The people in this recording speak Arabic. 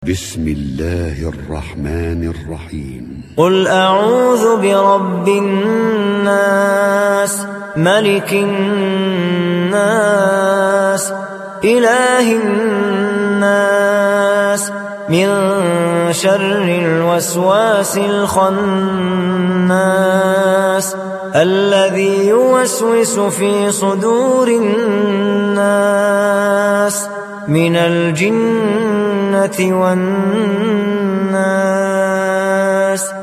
بسم الله الرحمن الرحيم. قل أعوذ برب الناس ملك الناس إله الناس من شر الوسواس الخناس الذي يوسوس في صدور الناس من الجنة والناس.